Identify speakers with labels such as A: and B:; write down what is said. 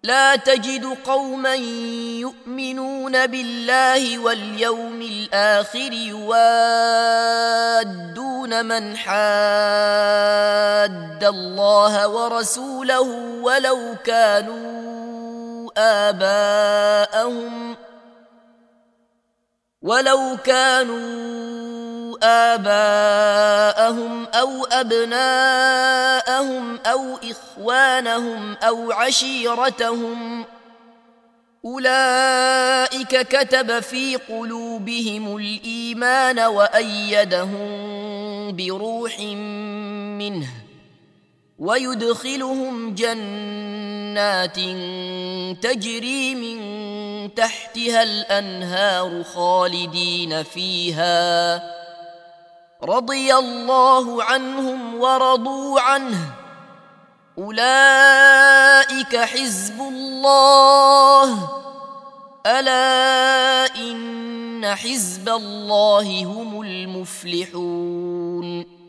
A: لا تجد قوما يؤمنون بالله واليوم الآخر يوادون من حاد الله ورسوله ولو كانوا آباءهم أو أبناءهم أو إخوانهم أو عشيرتهم، أولئك كتب في قلوبهم الإيمان وأيدهم بروح منه، ويدخلهم جنات تجري من تحتها الأنهار خالدين فيها، رضي الله عنهم ورضوا عنه، أولئك حزب الله، ألا إن حزب الله هم المفلحون.